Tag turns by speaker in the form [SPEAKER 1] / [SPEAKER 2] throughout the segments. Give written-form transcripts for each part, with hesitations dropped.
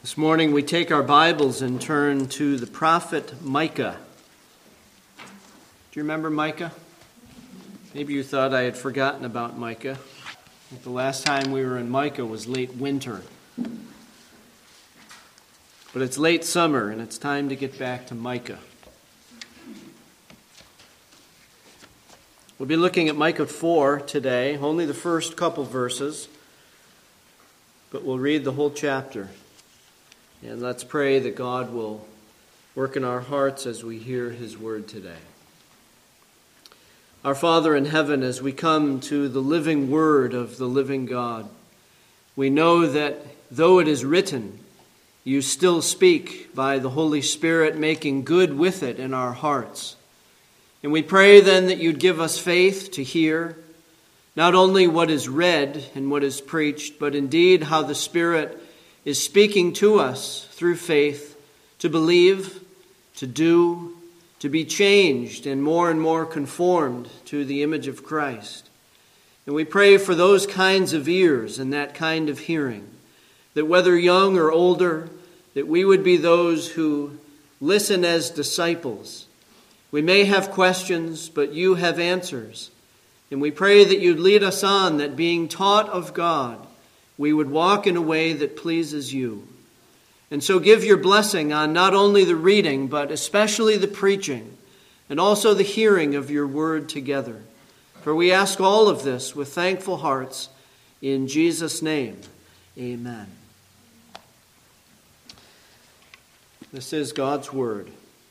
[SPEAKER 1] This morning we take our Bibles and turn to the prophet Micah. Do you remember Micah? Maybe you thought I had forgotten about Micah. The last time we were in Micah was late winter. But it's late summer and it's time to get back to Micah. We'll be looking at Micah 4 today, only the first couple verses, but we'll read the whole chapter. And let's pray that God will work in our hearts as we hear His word today. Our Father in heaven, as we come to the living word of the living God, we know that though it is written, you still speak by the Holy Spirit, making good with it in our hearts. And we pray then that you'd give us faith to hear not only what is read and what is preached, but indeed how the Spirit is speaking to us through faith to believe, to do, to be changed and more conformed to the image of Christ. And we pray for those kinds of ears and that kind of hearing, that whether young or older, that we would be those who listen as disciples. We may have questions, but you have answers. And we pray that you'd lead us on, that being taught of God, we would walk in a way that pleases you. And so give your blessing on not only the reading, but especially the preaching, and also the hearing of your word together. For we ask all of this with thankful hearts in Jesus' name. Amen. This is God's word.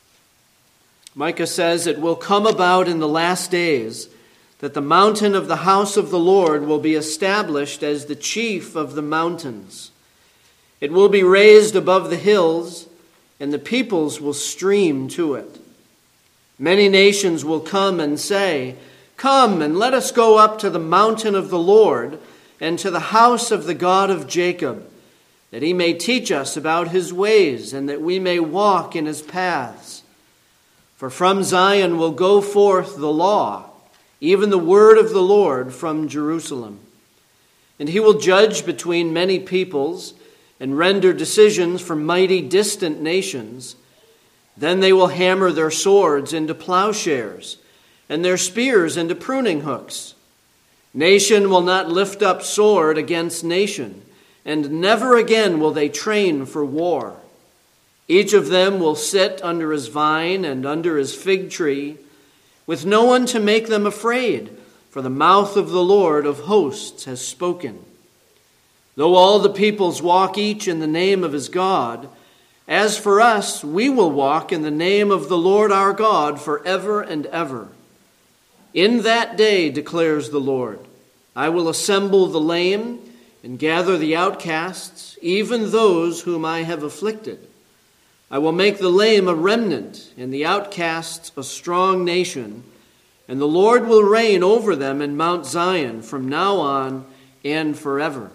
[SPEAKER 1] Micah says, "It will come about in the last days that the mountain of the house of the Lord will be established as the chief of the mountains. It will be raised above the hills, and the peoples will stream to it. Many nations will come and say, 'Come and let us go up to the mountain of the Lord and to the house of the God of Jacob, that he may teach us about his ways and that we may walk in his paths. For from Zion will go forth the law, even the word of the Lord from Jerusalem. And he will judge between many peoples and render decisions for mighty distant nations. Then they will hammer their swords into plowshares and their spears into pruning hooks. Nation will not lift up sword against nation, and never again will they train for war. Each of them will sit under his vine and under his fig tree, with no one to make them afraid, for the mouth of the Lord of hosts has spoken. Though all the peoples walk each in the name of his God, as for us, we will walk in the name of the Lord our God forever and ever. In that day, declares the Lord, I will assemble the lame and gather the outcasts, even those whom I have afflicted. I will make the lame a remnant, and the outcasts a strong nation, and the Lord will reign over them in Mount Zion from now on and forever.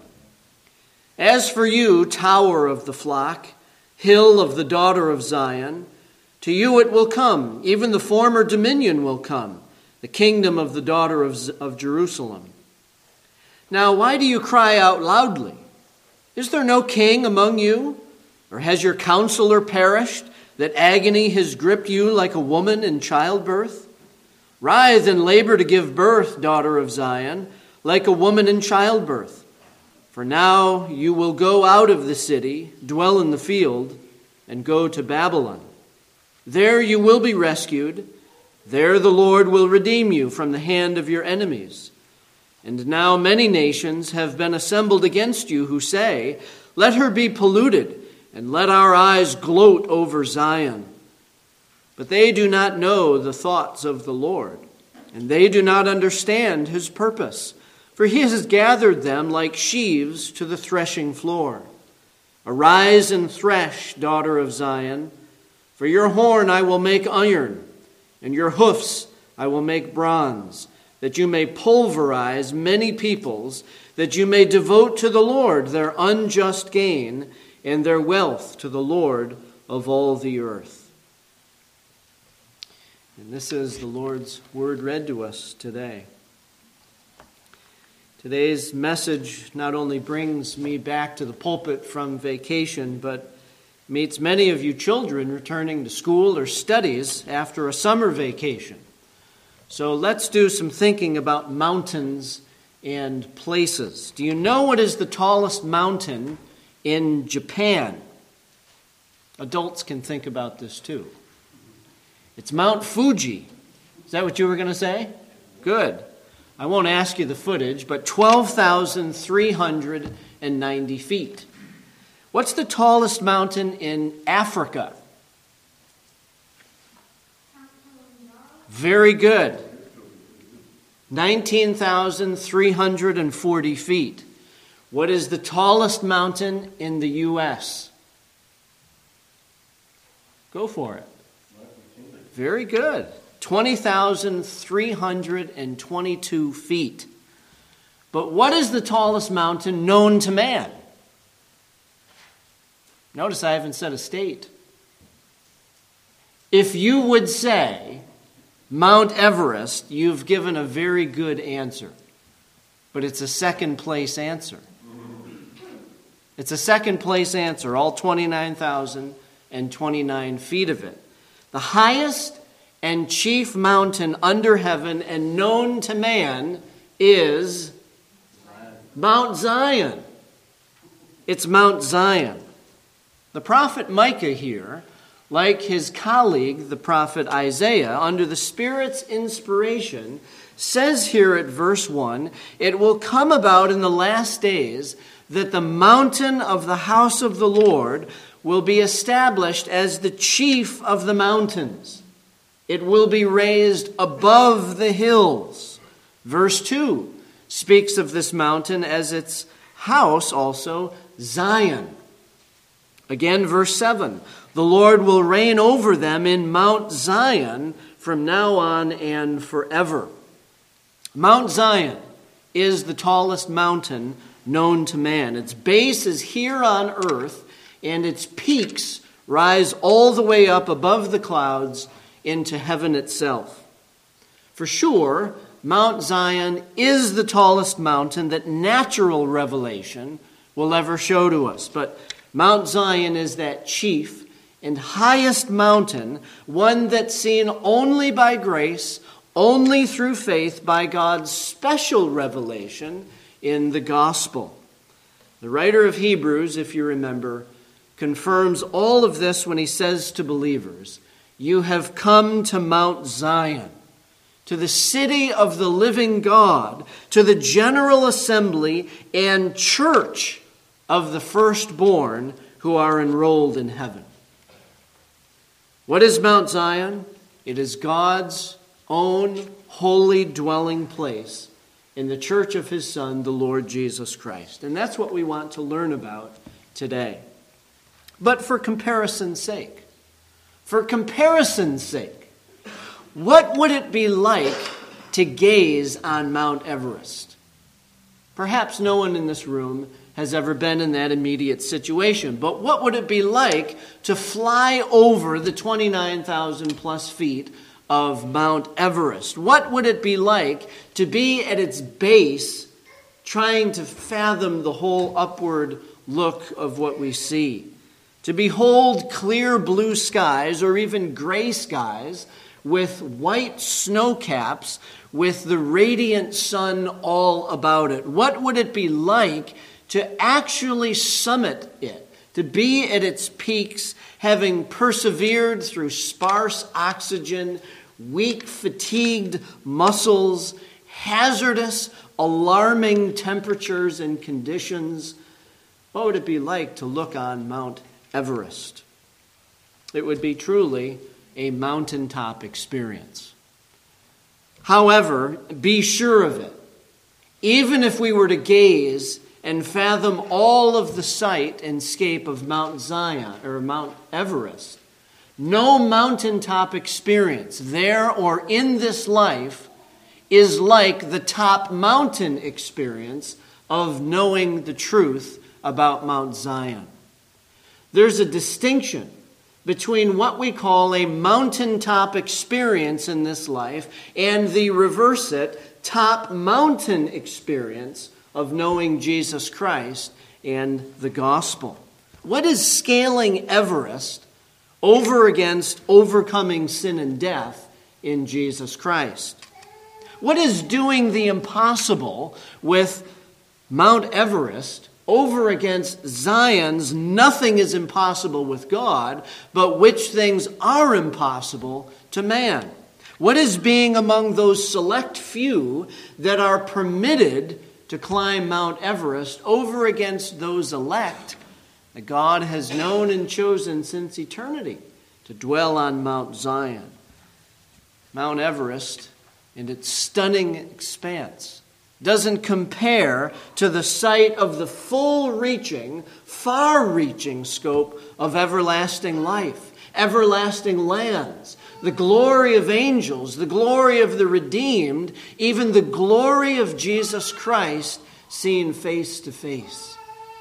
[SPEAKER 1] As for you, tower of the flock, hill of the daughter of Zion, to you it will come, even the former dominion will come, the kingdom of the daughter of Jerusalem. Now why do you cry out loudly? Is there no king among you? Or has your counselor perished, that agony has gripped you like a woman in childbirth? Rise and labor to give birth, daughter of Zion, like a woman in childbirth. For now you will go out of the city, dwell in the field, and go to Babylon. There you will be rescued. There the Lord will redeem you from the hand of your enemies. And now many nations have been assembled against you who say, 'Let her be polluted, and let our eyes gloat over Zion.' But they do not know the thoughts of the Lord, and they do not understand his purpose. For he has gathered them like sheaves to the threshing floor. Arise and thresh, daughter of Zion, for your horn I will make iron, and your hoofs I will make bronze, that you may pulverize many peoples, that you may devote to the Lord their unjust gain, and their wealth to the Lord of all the earth." And this is the Lord's word read to us today. Today's message not only brings me back to the pulpit from vacation, but meets many of you children returning to school or studies after a summer vacation. So let's do some thinking about mountains and places. Do you know what is the tallest mountain in Japan? Adults can think about this too. It's Mount Fuji. Is that what you were going to say? Good. I won't ask you the footage, but 12,390 feet. What's the tallest mountain in Africa? Very good. 19,340 feet. What is the tallest mountain in the U.S.? Go for it. Very good. 20,322 feet. But what is the tallest mountain known to man? Notice I haven't said a state. If you would say Mount Everest, you've given a very good answer. But it's a second place answer. It's a second place answer, all 29,029 feet of it. The highest and chief mountain under heaven and known to man is Mount Zion. It's Mount Zion. The prophet Micah here, like his colleague, the prophet Isaiah, under the Spirit's inspiration, says here at verse 1, "It will come about in the last days that the mountain of the house of the Lord will be established as the chief of the mountains. It will be raised above the hills." Verse 2 speaks of this mountain as its house also, Zion. Again, verse 7, "The Lord will reign over them in Mount Zion from now on and forever." Mount Zion is the tallest mountain known to man. Its base is here on earth, and its peaks rise all the way up above the clouds into heaven itself. For sure, Mount Zion is the tallest mountain that natural revelation will ever show to us. But Mount Zion is that chief and highest mountain, one that's seen only by grace, only through faith, by God's special revelation in the gospel. The writer of Hebrews, if you remember, confirms all of this when he says to believers, "You have come to Mount Zion, to the city of the living God, to the general assembly and church of the firstborn who are enrolled in heaven." What is Mount Zion? It is God's own holy dwelling place in the church of his Son, the Lord Jesus Christ. And that's what we want to learn about today. But for comparison's sake, what would it be like to gaze on Mount Everest? Perhaps no one in this room has ever been in that immediate situation, but what would it be like to fly over the 29,000 plus feet of Mount Everest? What would it be like to be at its base, trying to fathom the whole upward look of what we see? To behold clear blue skies or even gray skies with white snow caps with the radiant sun all about it. What would it be like to actually summit it, to be at its peaks, having persevered through sparse oxygen, weak, fatigued muscles, hazardous, alarming temperatures and conditions? What would it be like to look on Mount Everest? It would be truly a mountaintop experience. However, be sure of it. Even if we were to gaze and fathom all of the sight and scape of Mount Zion or Mount Everest, no mountaintop experience there or in this life is like the top mountain experience of knowing the truth about Mount Zion. There's a distinction between what we call a mountaintop experience in this life and the reverse it, top mountain experience of knowing Jesus Christ and the gospel. What is scaling Everest over against overcoming sin and death in Jesus Christ? What is doing the impossible with Mount Everest over against Zion's nothing is impossible with God, but which things are impossible to man? What is being among those select few that are permitted to climb Mount Everest over against those elect that God has known and chosen since eternity to dwell on Mount Zion? Mount Everest and its stunning expanse doesn't compare to the sight of the full-reaching, far-reaching scope of everlasting life, everlasting lands, the glory of angels, the glory of the redeemed, even the glory of Jesus Christ seen face to face.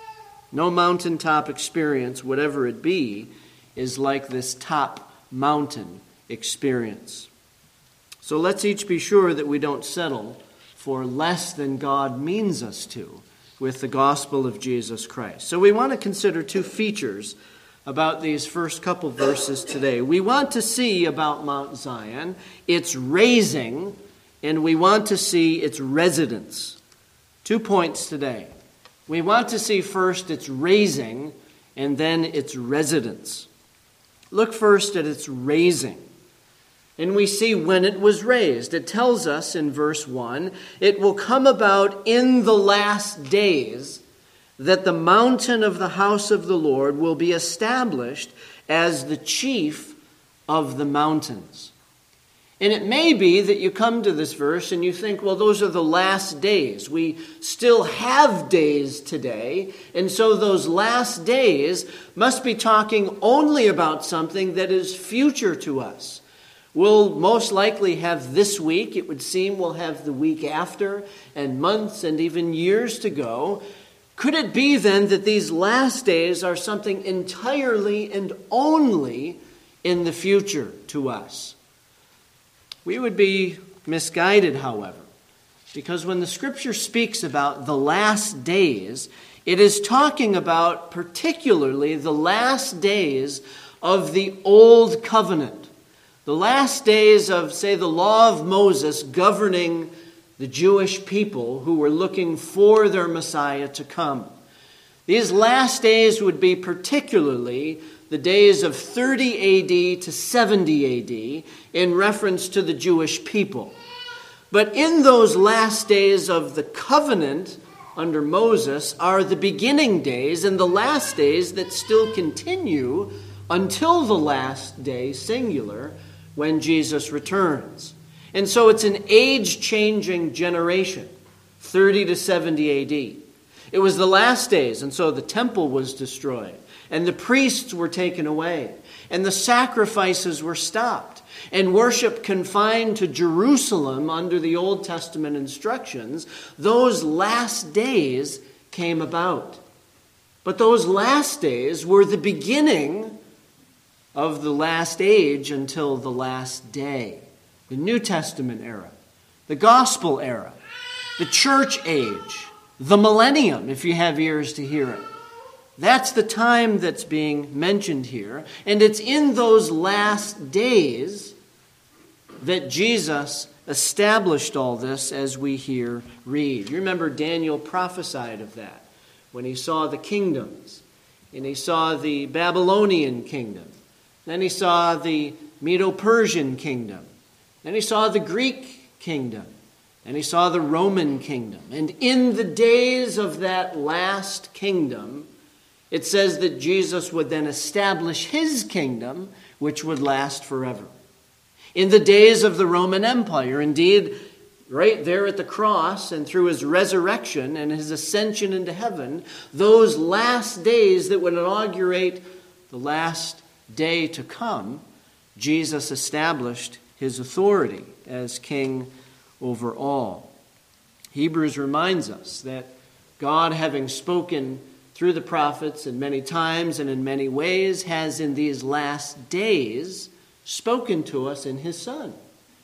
[SPEAKER 1] No mountaintop experience, whatever it be, is like this top mountain experience. So let's each be sure that we don't settle for less than God means us to with the gospel of Jesus Christ. So we want to consider two features about these first couple verses today. We want to see about Mount Zion, its raising, and we want to see its residence. 2 points today. We want to see first its raising and then its residence. Look first at its raising. And we see when it was raised. It tells us in verse 1, it will come about in the last days that the mountain of the house of the Lord will be established as the chief of the mountains. And it may be that you come to this verse and you think, well, those are the last days. We still have days today, and so those last days must be talking only about something that is future to us. We'll most likely have this week. It would seem we'll have the week after, and months and even years to go. Could it be then that these last days are something entirely and only in the future to us? We would be misguided, however, because when the Scripture speaks about the last days, it is talking about particularly the last days of the Old Covenant. The last days of, say, the law of Moses governing the Jewish people who were looking for their Messiah to come. These last days would be particularly the days of 30 AD to 70 AD in reference to the Jewish people. But in those last days of the covenant under Moses are the beginning days and the last days that still continue until the last day, singular, when Jesus returns. And so it's an age-changing generation, 30 to 70 AD. It was the last days, and so the temple was destroyed, and the priests were taken away, and the sacrifices were stopped, and worship confined to Jerusalem under the Old Testament instructions. Those last days came about. But those last days were the beginning of the last age until the last day. The New Testament era, the gospel era, the church age, the millennium, if you have ears to hear it. That's the time that's being mentioned here. And it's in those last days that Jesus established all this, as we here read. You remember Daniel prophesied of that when he saw the kingdoms. And he saw the Babylonian kingdom. Then he saw the Medo-Persian kingdom. Then he saw the Greek kingdom. And he saw the Roman kingdom. And in the days of that last kingdom, it says that Jesus would then establish his kingdom, which would last forever. In the days of the Roman Empire, indeed, right there at the cross and through his resurrection and his ascension into heaven, those last days that would inaugurate the last day to come, Jesus established his authority as king over all. Hebrews reminds us that God, having spoken through the prophets in many times and in many ways, has in these last days spoken to us in his Son.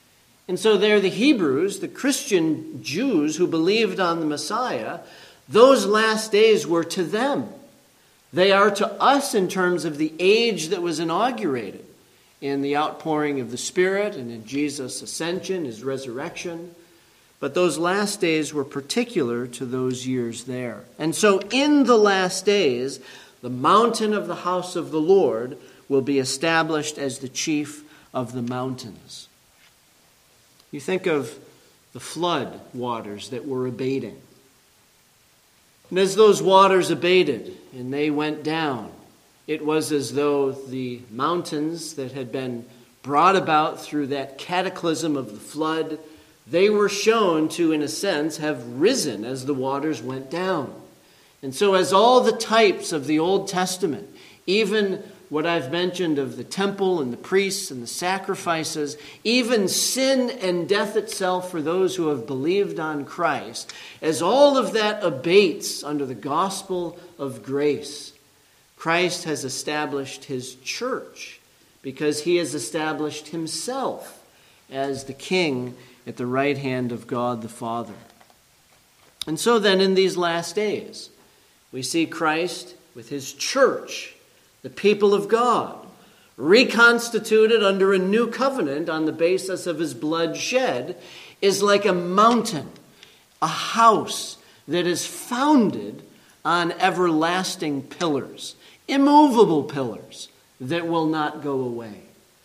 [SPEAKER 1] And so there the Hebrews, the Christian Jews who believed on the Messiah, those last days were to them. They are to us in terms of the age that was inaugurated in the outpouring of the Spirit and in Jesus' ascension, his resurrection. But those last days were particular to those years there. And so in the last days, the mountain of the house of the Lord will be established as the chief of the mountains. You think of the flood waters that were abating. And as those waters abated and they went down, it was as though the mountains that had been brought about through that cataclysm of the flood, they were shown to, in a sense, have risen as the waters went down. And so as all the types of the Old Testament, even what I've mentioned of the temple and the priests and the sacrifices, even sin and death itself for those who have believed on Christ, as all of that abates under the gospel of grace, Christ has established his church because he has established himself as the king at the right hand of God the Father. And so then in these last days, we see Christ with his church, the people of God, reconstituted under a new covenant on the basis of his blood shed, is like a mountain, a house that is founded on everlasting pillars, immovable pillars that will not go away.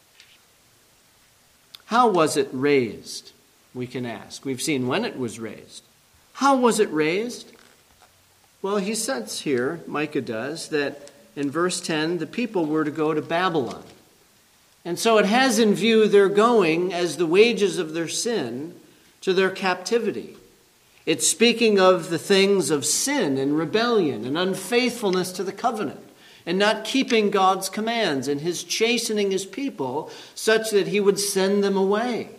[SPEAKER 1] How was it raised? We can ask. We've seen when it was raised. How was it raised? Well, he says here, Micah does, that in verse 10, the people were to go to Babylon. And so it has in view their going as the wages of their sin to their captivity. It's speaking of the things of sin and rebellion and unfaithfulness to the covenant and not keeping God's commands and his chastening his people such that he would send them away.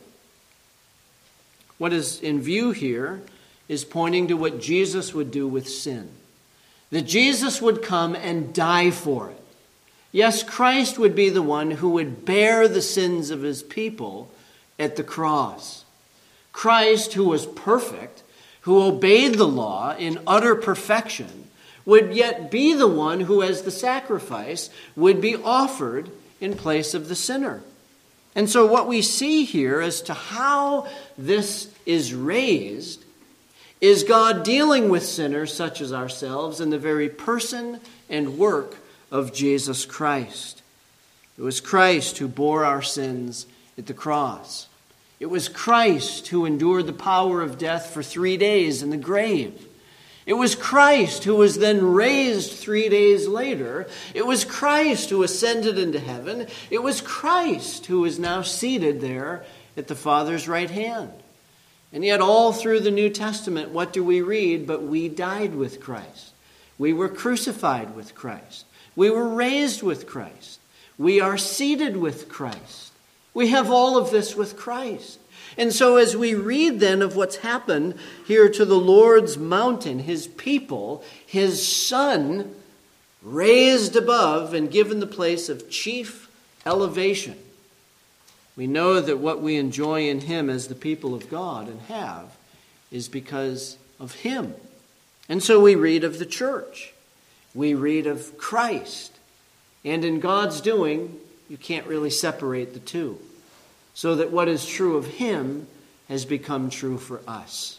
[SPEAKER 1] What is in view here is pointing to what Jesus would do with sin. That Jesus would come and die for it. Yes, Christ would be the one who would bear the sins of his people at the cross. Christ, who was perfect, who obeyed the law in utter perfection, would yet be the one who, as the sacrifice, would be offered in place of the sinner. And so what we see here as to how this is raised is God dealing with sinners such as ourselves in the very person and work of Jesus Christ. It was Christ who bore our sins at the cross. It was Christ who endured the power of death for 3 days in the grave. It was Christ who was then raised 3 days later. It was Christ who ascended into heaven. It was Christ who is now seated there at the Father's right hand. And yet all through the New Testament, what do we read? But we died with Christ. We were crucified with Christ. We were raised with Christ. We are seated with Christ. We have all of this with Christ. And so as we read then of what's happened here to the Lord's mountain, his people, his Son, raised above and given the place of chief elevation, we know that what we enjoy in him as the people of God and have is because of him. And so we read of the church. We read of Christ. And in God's doing, you can't really separate the two. So that what is true of him has become true for us.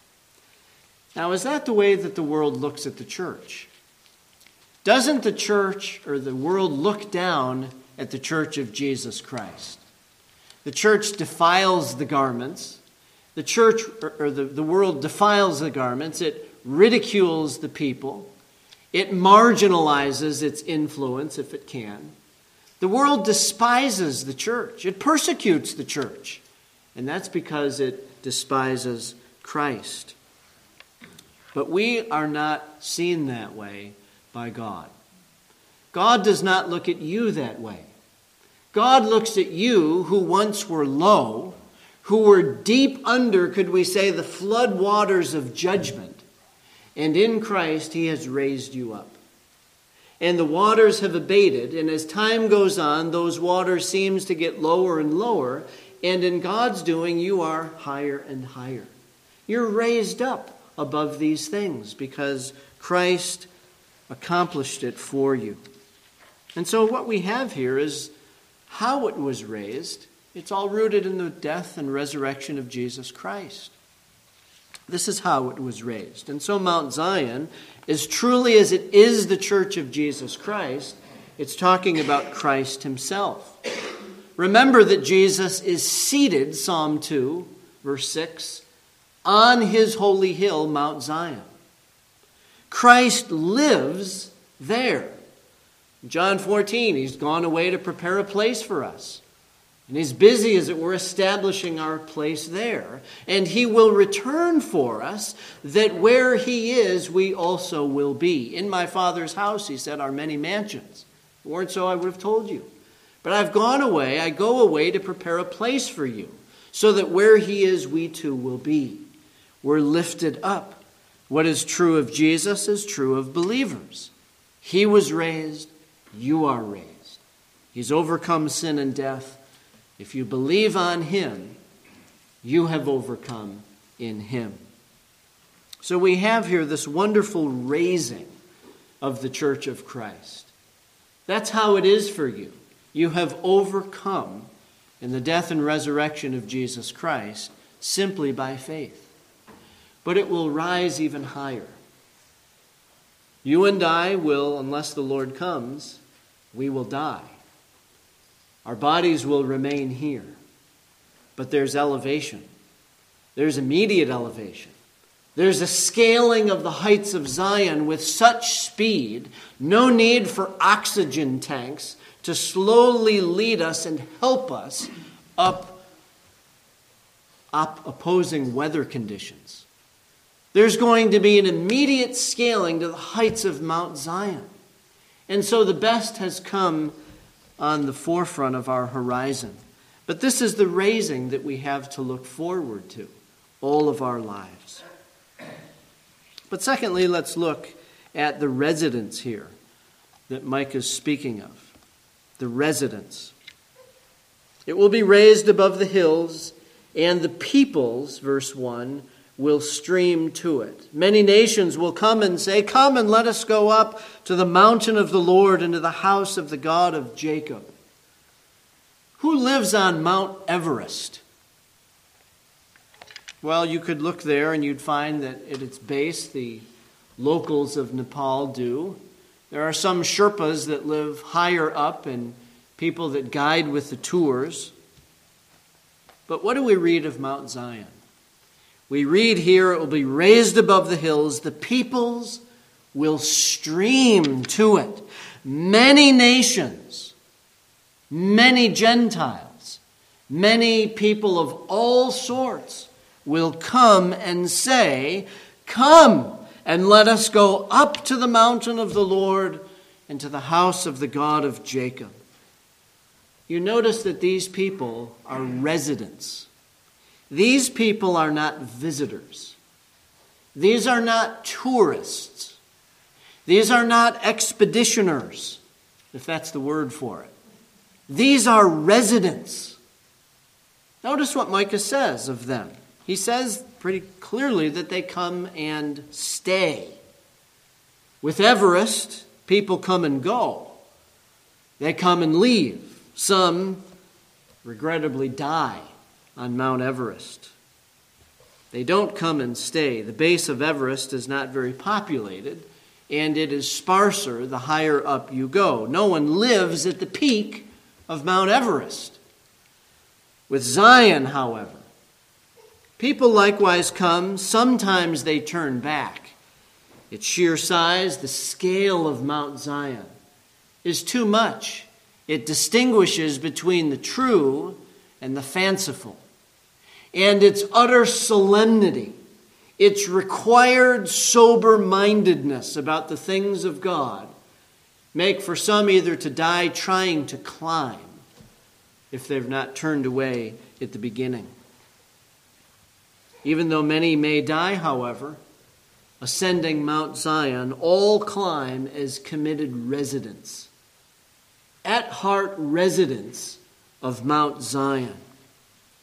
[SPEAKER 1] Now, is that the way that the world looks at the church? Doesn't the church or the world look down at the church of Jesus Christ? The church defiles the garments. The church or the world defiles the garments. It ridicules the people. It marginalizes its influence if it can. The world despises the church. It persecutes the church. And that's because it despises Christ. But we are not seen that way by God. God does not look at you that way. God looks at you who once were low, who were deep under, could we say, the flood waters of judgment. And in Christ, he has raised you up. And the waters have abated, and as time goes on, those waters seems to get lower and lower, and in God's doing, you are higher and higher. You're raised up above these things because Christ accomplished it for you. And so what we have here is how it was raised. It's all rooted in the death and resurrection of Jesus Christ. This is how it was raised. And so Mount Zion, as truly as it is the church of Jesus Christ, it's talking about Christ himself. Remember that Jesus is seated, Psalm 2, verse 6, on his holy hill, Mount Zion. Christ lives there. In John 14, he's gone away to prepare a place for us. And he's busy, as it were, establishing our place there. And he will return for us, that where he is, we also will be. In my Father's house, he said, are many mansions. If it weren't so, I would have told you. But I've gone away, I go away to prepare a place for you, so that where he is, we too will be. We're lifted up. What is true of Jesus is true of believers. He was raised, you are raised. He's overcome sin and death. If you believe on him, you have overcome in him. So we have here this wonderful raising of the church of Christ. That's how it is for you. You have overcome in the death and resurrection of Jesus Christ simply by faith. But it will rise even higher. You and I will, unless the Lord comes, we will die. Our bodies will remain here. But there's elevation. There's immediate elevation. There's a scaling of the heights of Zion with such speed, no need for oxygen tanks to slowly lead us and help us up opposing weather conditions. There's going to be an immediate scaling to the heights of Mount Zion. And so the best has come on the forefront of our horizon. But this is the raising that we have to look forward to all of our lives. But secondly, let's look at the residence here that Micah is speaking of. The residence. It will be raised above the hills, and the peoples, verse 1, will stream to it. Many nations will come and say, come and let us go up to the mountain of the Lord and to the house of the God of Jacob. Who lives on Mount Everest? Well, you could look there and you'd find that at its base, the locals of Nepal do. There are some Sherpas that live higher up and people that guide with the tours. But what do we read of Mount Zion? We read here, it will be raised above the hills. The peoples will stream to it. Many nations, many Gentiles, many people of all sorts will come and say, come and let us go up to the mountain of the Lord and to the house of the God of Jacob. You notice that these people are residents. These people are not visitors. These are not tourists. These are not expeditioners, if that's the word for it. These are residents. Notice what Micah says of them. He says pretty clearly that they come and stay. With Everest, people come and go. They come and leave. Some, regrettably, die on Mount Everest. They don't come and stay. The base of Everest is not very populated, and it is sparser the higher up you go. No one lives at the peak of Mount Everest. With Zion, however, people likewise come. Sometimes they turn back. Its sheer size, the scale of Mount Zion, is too much. It distinguishes between the true and the fanciful. And its utter solemnity, its required sober-mindedness about the things of God, make for some either to die trying to climb, if they've not turned away at the beginning. Even though many may die, however, ascending Mount Zion, all climb as committed residents. At heart residents of Mount Zion.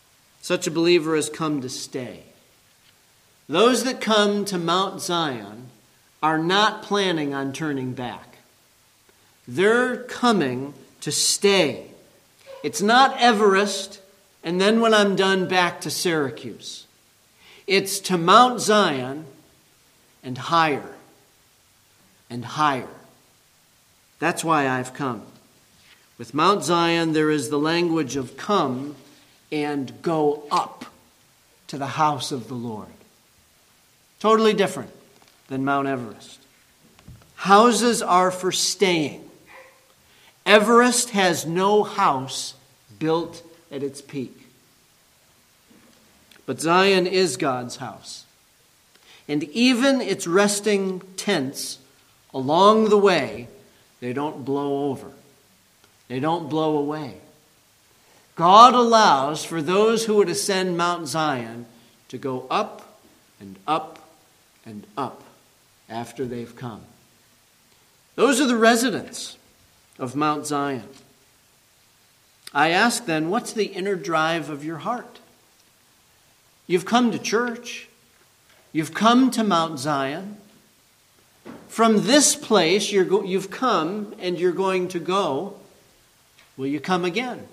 [SPEAKER 1] Such a believer has come to stay. Those that come to Mount Zion are not planning on turning back. They're coming to stay. It's not Everest, and then when I'm done, back to Syracuse. It's to Mount Zion and higher and higher. That's why I've come. With Mount Zion, there is the language of come and go up to the house of the Lord. Totally different than Mount Everest. Houses are for staying. Everest has no house built at its peak. But Zion is God's house. And even its resting tents along the way, they don't blow over. They don't blow away. God allows for those who would ascend Mount Zion to go up and up and up after they've come. Those are the residents of Mount Zion. I ask then, what's the inner drive of your heart? You've come to church. You've come to Mount Zion. From this place, you've come and you're going to go. Will you come again?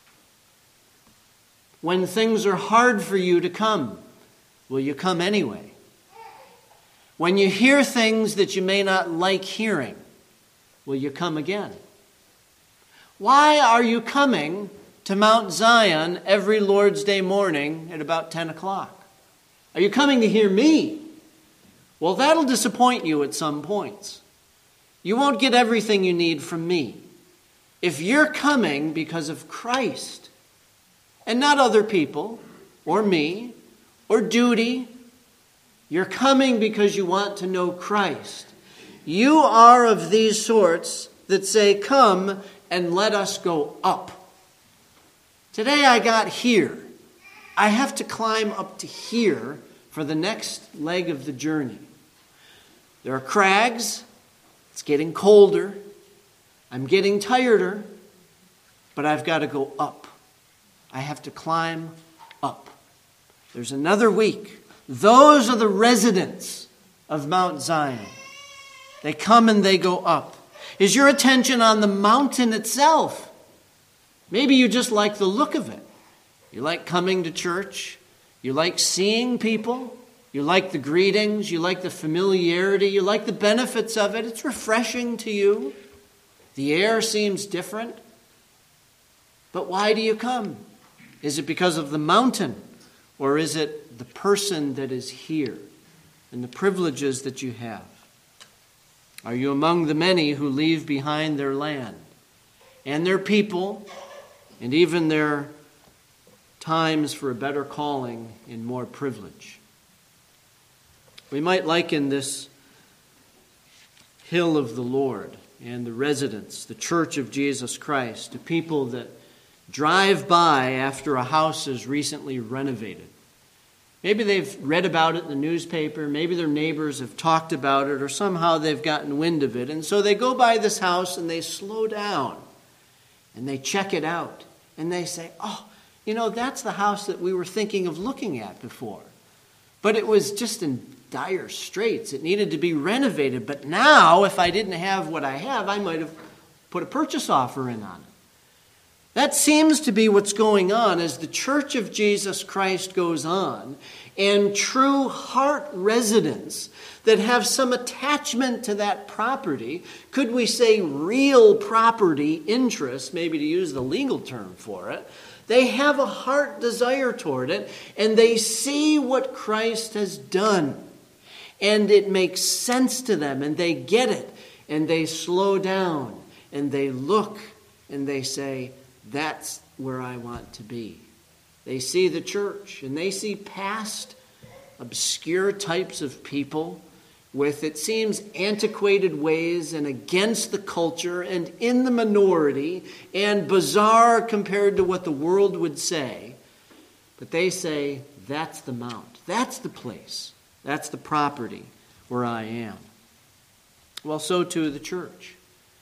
[SPEAKER 1] When things are hard for you to come, will you come anyway? When you hear things that you may not like hearing, will you come again? Why are you coming to Mount Zion every Lord's Day morning at about 10 o'clock? Are you coming to hear me? Well, that'll disappoint you at some points. You won't get everything you need from me. If you're coming because of Christ and not other people or me or duty, you're coming because you want to know Christ. You are of these sorts that say, come and let us go up. Today I got here. I have to climb up to here for the next leg of the journey. There are crags. It's getting colder. I'm getting tireder. But I've got to go up. I have to climb up. There's another week. Those are the residents of Mount Zion. They come and they go up. Is your attention on the mountain itself? Maybe you just like the look of it. You like coming to church. You like seeing people. You like the greetings. You like the familiarity. You like the benefits of it. It's refreshing to you. The air seems different. But why do you come? Is it because of the mountain? Or is it the person that is here and the privileges that you have? Are you among the many who leave behind their land and their people and even their times for a better calling and more privilege? We might liken this hill of the Lord and the residents, the church of Jesus Christ, to people that drive by after a house is recently renovated. Maybe they've read about it in the newspaper. Maybe their neighbors have talked about it, or somehow they've gotten wind of it. And so they go by this house and they slow down and they check it out. And they say, oh, that's the house that we were thinking of looking at before. But it was just in dire straits. It needed to be renovated. But now, if I didn't have what I have, I might have put a purchase offer in on it. That seems to be what's going on as the Church of Jesus Christ goes on, and true heart residents that have some attachment to that property, could we say real property interest, maybe to use the legal term for it, they have a heart desire toward it, and they see what Christ has done, and it makes sense to them, and they get it, and they slow down, and they look, and they say, that's where I want to be. They see the church, and they see past obscure types of people with, it seems, antiquated ways and against the culture and in the minority and bizarre compared to what the world would say. But they say, that's the mount. That's the place. That's the property where I am. Well, so too the church.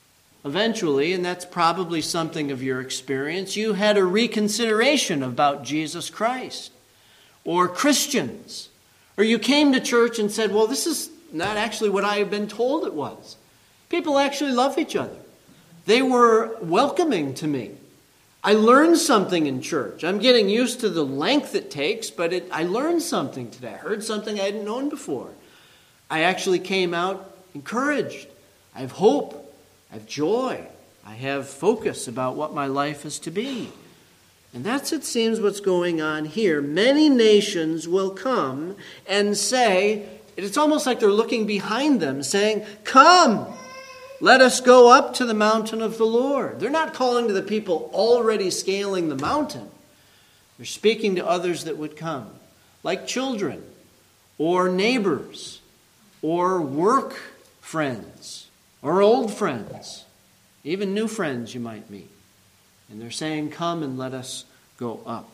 [SPEAKER 1] eventually, and that's probably something of your experience, you had a reconsideration about Jesus Christ or Christians. Or you came to church and said, well, this is not actually what I have been told it was. People actually love each other. They were welcoming to me. I learned something in church. I'm getting used to the length it takes, but I learned something today. I heard something I hadn't known before. I actually came out encouraged. I have hope. I have joy. I have focus about what my life is to be. And that's, it seems, what's going on here. Many nations will come and say, it's almost like they're looking behind them, saying, come, let us go up to the mountain of the Lord. They're not calling to the people already scaling the mountain. They're speaking to others that would come, like children, or neighbors, or work friends, or old friends, even new friends you might meet. And they're saying, come and let us go up.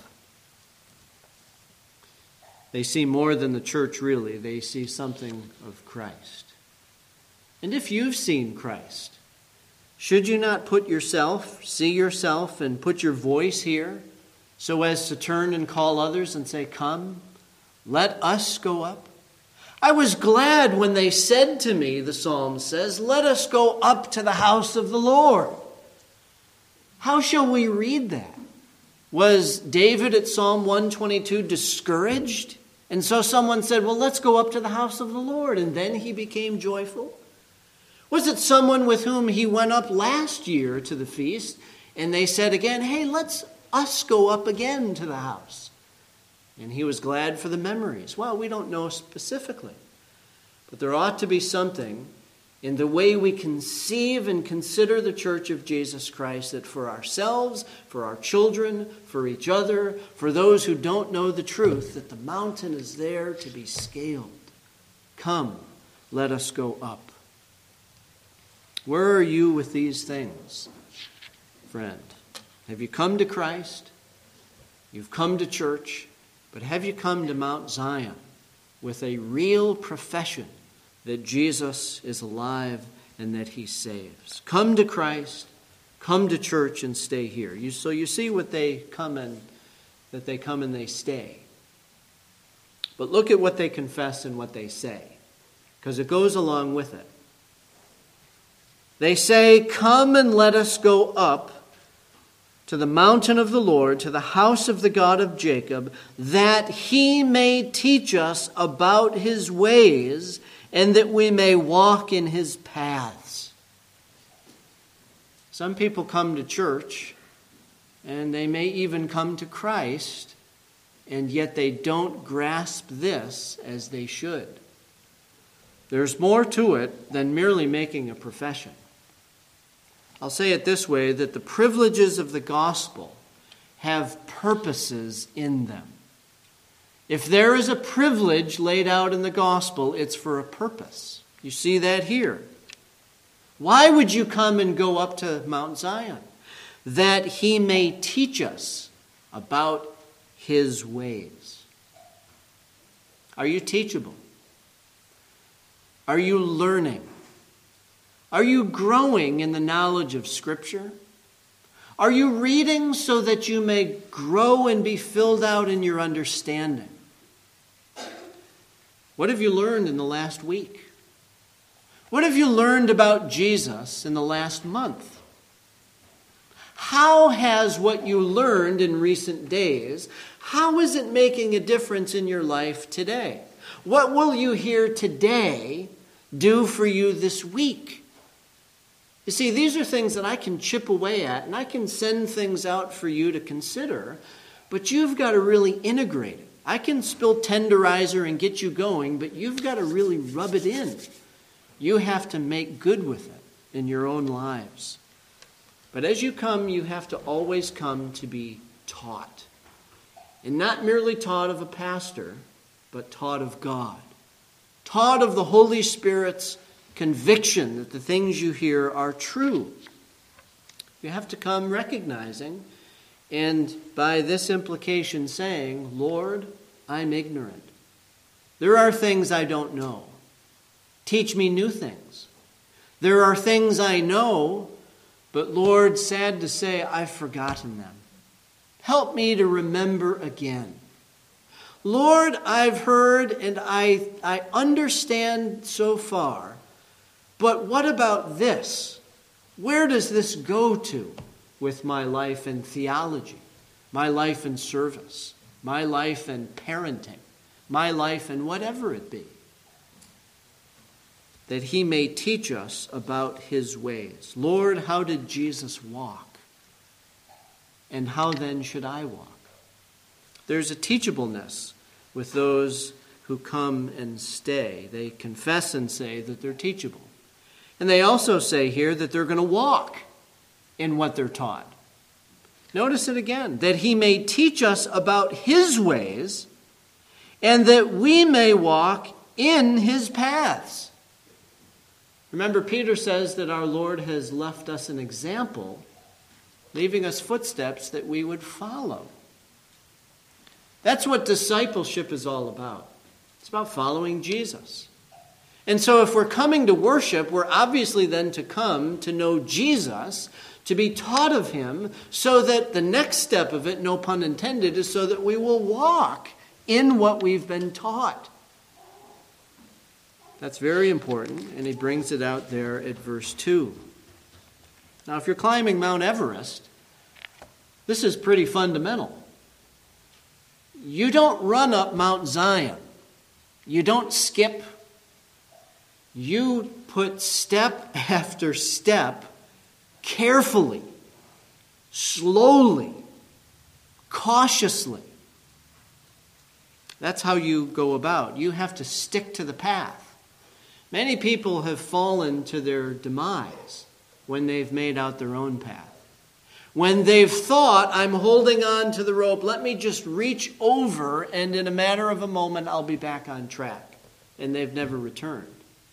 [SPEAKER 1] They see more than the church, really. They see something of Christ. And if you've seen Christ, should you not see yourself and put your voice here so as to turn and call others and say, come, let us go up? I was glad when they said to me, the psalm says, let us go up to the house of the Lord. How shall we read that? Was David at Psalm 122 discouraged? And so someone said, well, let's go up to the house of the Lord. And then he became joyful? Was it someone with whom he went up last year to the feast and they said again, hey, let's us go up again to the house? And he was glad for the memories. Well, we don't know specifically. But there ought to be something in the way we conceive and consider the church of Jesus Christ, that for ourselves, for our children, for each other, for those who don't know the truth, that the mountain is there to be scaled. Come, let us go up. Where are you with these things, friend? Have you come to Christ? You've come to church, but have you come to Mount Zion with a real profession that Jesus is alive and that he saves? Come to Christ, come to church, and stay here. So you see what they come and that they come and they stay. But look at what they confess and what they say, because it goes along with it. They say, come and let us go up to the mountain of the Lord, to the house of the God of Jacob, that he may teach us about his ways, and that we may walk in his paths. Some people come to church, and they may even come to Christ, and yet they don't grasp this as they should. There's more to it than merely making a profession. I'll say it this way, that the privileges of the gospel have purposes in them. If there is a privilege laid out in the gospel, it's for a purpose. You see that here. Why would you come and go up to Mount Zion? That he may teach us about his ways. Are you teachable? Are you learning? Are you growing in the knowledge of Scripture? Are you reading so that you may grow and be filled out in your understanding? What have you learned in the last week? What have you learned about Jesus in the last month? How has what you learned in recent days, how is it making a difference in your life today? What will you hear today do for you this week? You see, these are things that I can chip away at, and I can send things out for you to consider, but you've got to really integrate it. I can spill tenderizer and get you going, but you've got to really rub it in. You have to make good with it in your own lives. But as you come, you have to always come to be taught. And not merely taught of a pastor, but taught of God. Taught of the Holy Spirit's conviction that the things you hear are true. You have to come recognizing, and by this implication saying, Lord, I'm ignorant. There are things I don't know. Teach me new things. There are things I know, But Lord, sad to say, I've forgotten them. Help me to remember again. Lord, I've heard and I understand so far, but what about this? Where does this go to with my life in theology, my life in service, my life in parenting, my life in whatever it be? That he may teach us about his ways. Lord, how did Jesus walk? And how then should I walk? There's a teachableness with those who come and stay. They confess and say that they're teachable. And they also say here that they're going to walk in what they're taught. Notice it again, that he may teach us about his ways and that we may walk in his paths. Remember, Peter says that our Lord has left us an example, leaving us footsteps that we would follow. That's what discipleship is all about. It's about following Jesus. And so if we're coming to worship, we're obviously then to come to know Jesus, to be taught of him, so that the next step of it, no pun intended, is so that we will walk in what we've been taught. That's very important, and he brings it out there at verse 2. Now, if you're climbing Mount Everest, this is pretty fundamental. You don't run up Mount Zion. You don't skip. You put step after step, carefully, slowly, cautiously. That's how you go about. You have to stick to the path. Many people have fallen to their demise when they've made out their own path. When they've thought, I'm holding on to the rope, let me just reach over and in a matter of a moment I'll be back on track. And they've never returned.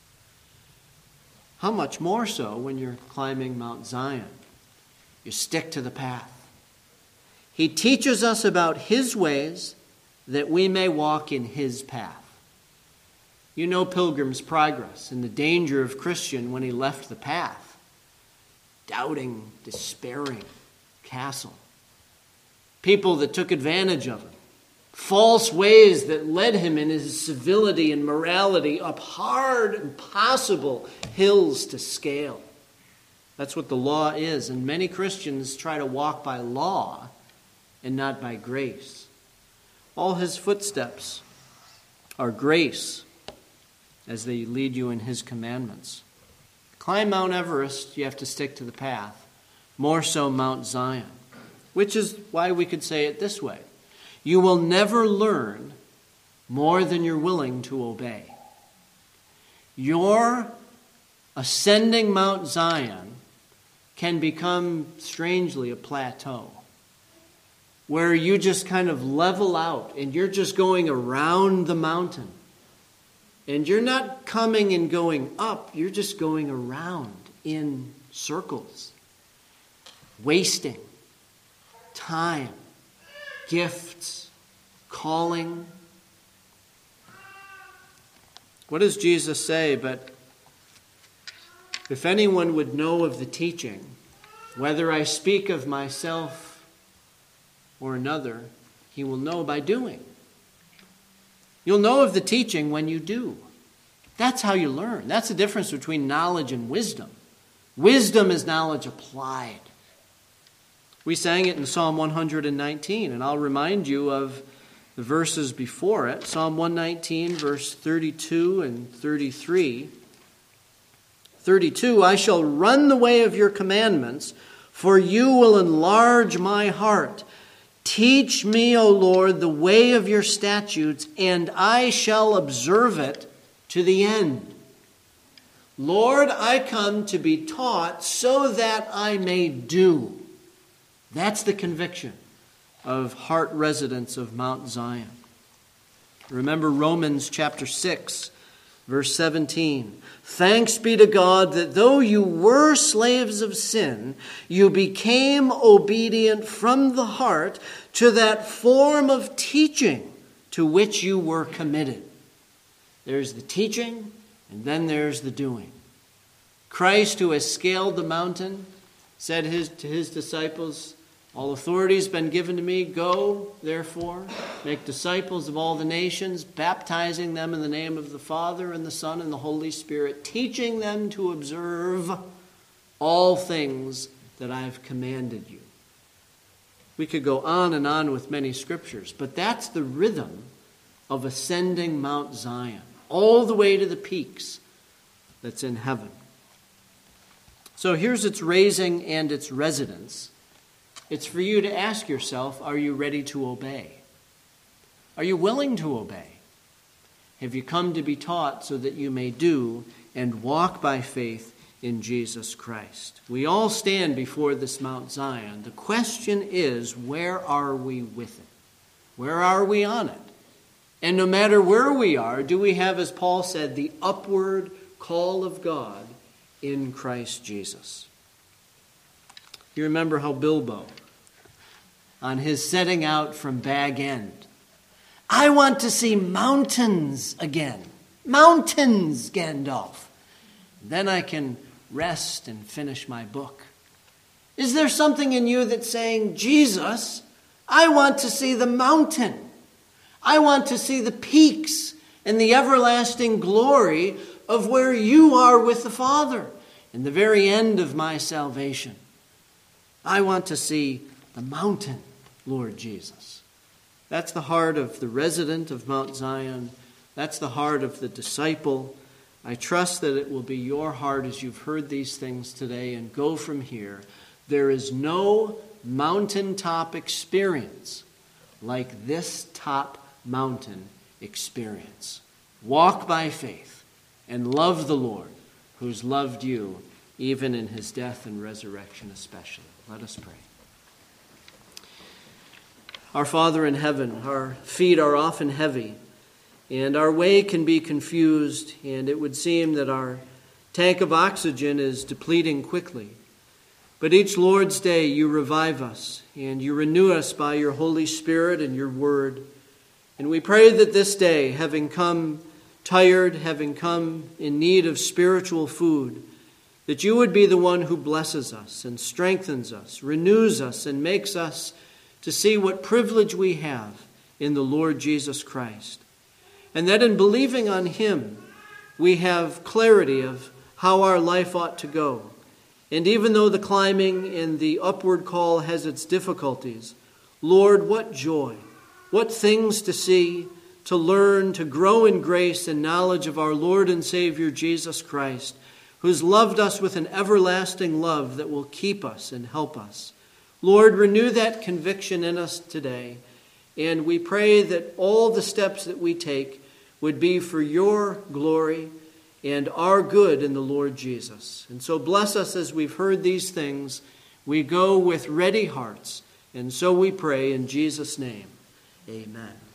[SPEAKER 1] How much more so when you're climbing Mount Zion? You stick to the path. He teaches us about his ways that we may walk in his path. You know Pilgrim's Progress and the danger of Christian when he left the path. Doubting, despairing, castle. People that took advantage of him. False ways that led him in his civility and morality up hard, impossible hills to scale. That's what the law is. And many Christians try to walk by law and not by grace. All his footsteps are grace as they lead you in his commandments. Climb Mount Everest, you have to stick to the path. More so Mount Zion. Which is why we could say it this way. You will never learn more than you're willing to obey. Your ascending Mount Zion can become strangely a plateau where you just kind of level out and you're just going around the mountain. And you're not coming and going up, you're just going around in circles, wasting time, gifts, calling. What does Jesus say? But if anyone would know of the teaching, whether I speak of myself or another, he will know by doing. You'll know of the teaching when you do. That's how you learn. That's the difference between knowledge and wisdom. Wisdom is knowledge applied. We sang it in Psalm 119, and I'll remind you of the verses before it. Psalm 119, verse 32 and 33. 32, I shall run the way of your commandments, for you will enlarge my heart. Teach me, O Lord, the way of your statutes, and I shall observe it to the end. Lord, I come to be taught so that I may do. That's the conviction of heart residents of Mount Zion. Remember Romans chapter 6, verse 17. Thanks be to God that though you were slaves of sin, you became obedient from the heart to that form of teaching to which you were committed. There's the teaching, and then there's the doing. Christ, who has scaled the mountain, said to his disciples, all authority has been given to me. Go, therefore, make disciples of all the nations, baptizing them in the name of the Father and the Son and the Holy Spirit, teaching them to observe all things that I've commanded you. We could go on and on with many scriptures, but that's the rhythm of ascending Mount Zion, all the way to the peaks that's in heaven. So here's its raising and its residence. It's for you to ask yourself, are you ready to obey? Are you willing to obey? Have you come to be taught so that you may do and walk by faith in Jesus Christ? We all stand before this Mount Zion. The question is, where are we with it? Where are we on it? And no matter where we are, do we have, as Paul said, the upward call of God in Christ Jesus? You remember how Bilbo, on his setting out from Bag End, I want to see mountains again. Mountains, Gandalf. Then I can rest and finish my book. Is there something in you that's saying, Jesus, I want to see the mountain. I want to see the peaks and the everlasting glory of where you are with the Father in the very end of my salvation. I want to see the mountain, Lord Jesus. That's the heart of the resident of Mount Zion. That's the heart of the disciple. I trust that it will be your heart as you've heard these things today and go from here. There is no mountaintop experience like this top mountain experience. Walk by faith and love the Lord, who's loved you even in his death and resurrection especially. Let us pray. Our Father in heaven, our feet are often heavy, and our way can be confused, and it would seem that our tank of oxygen is depleting quickly. But each Lord's Day you revive us, and you renew us by your Holy Spirit and your word. And we pray that this day, having come tired, having come in need of spiritual food, that you would be the one who blesses us and strengthens us, renews us, and makes us to see what privilege we have in the Lord Jesus Christ. And that in believing on him, we have clarity of how our life ought to go. And even though the climbing and the upward call has its difficulties, Lord, what joy, what things to see, to learn, to grow in grace and knowledge of our Lord and Savior Jesus Christ, who's loved us with an everlasting love that will keep us and help us. Lord, renew that conviction in us today, and we pray that all the steps that we take would be for your glory and our good in the Lord Jesus. And so bless us as we've heard these things. We go with ready hearts, and so we pray in Jesus' name. Amen.